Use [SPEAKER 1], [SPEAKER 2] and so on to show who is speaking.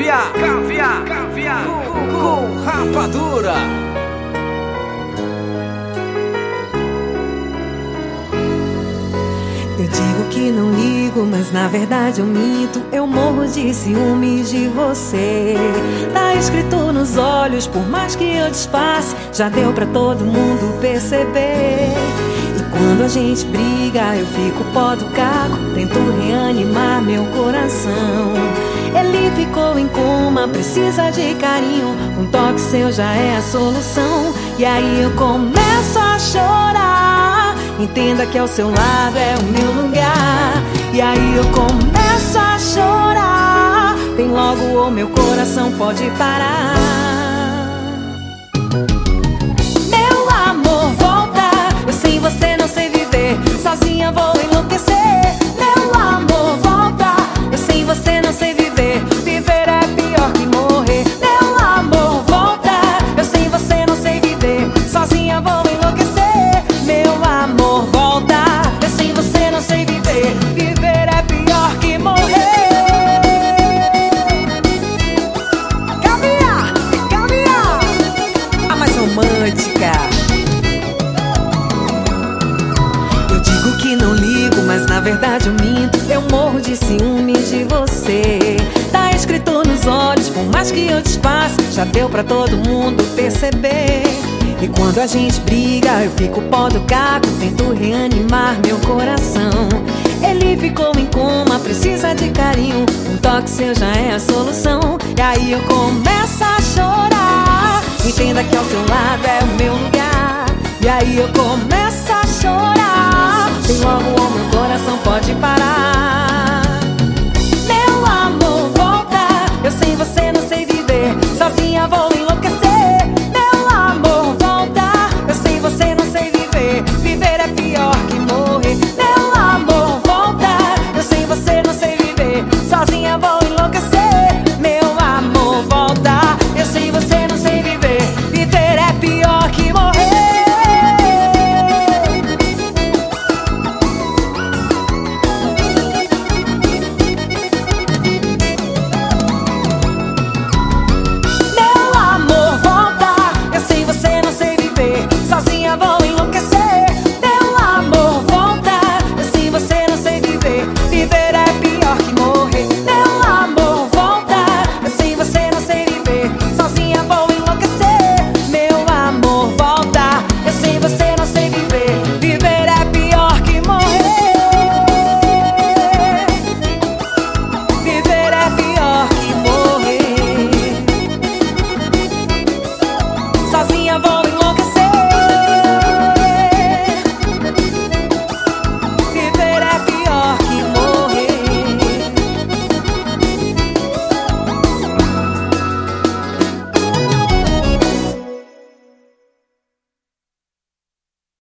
[SPEAKER 1] Caviar com rapadura.
[SPEAKER 2] Eu digo que não ligo, mas na verdade eu minto. Eu morro de ciúmes de você. Tá escrito nos olhos, por mais que eu disfarce, já deu pra todo mundo perceber. E quando a gente briga, eu fico pó do caco, tento reanimar meu coração. Ele ficou em coma, precisa de carinho, um toque seu já é a solução. E aí eu começo a chorar, entenda que ao seu lado é o meu lugar. E aí eu começo a chorar, vem logo ou meu coração pode parar. Meu amor, volta, eu sem você não sei viver, sozinha vou enlouquecer. Meu amor, volta, eu sem você não sei viver, viver é pior que morrer. Meu amor, volta, eu sem você não sei viver, sozinha vou enlouquecer. Meu amor, volta, eu sem você não sei viver, viver é pior que morrer. Caviar, a mais romântica. Eu digo que não ligo, mas na verdade eu minto. Eu morro de ciúmes de você. Tá escrito nos olhos, por mais que eu disfarce, já deu pra todo mundo perceber. E quando a gente briga, eu fico pó do caco, tento reanimar meu coração. Ele ficou em coma, precisa de carinho, um toque seu já é a solução. E aí eu começo a chorar, entenda que ao seu lado é o meu lugar. E aí eu começo a chorar, tem logo o meu coração pode parar.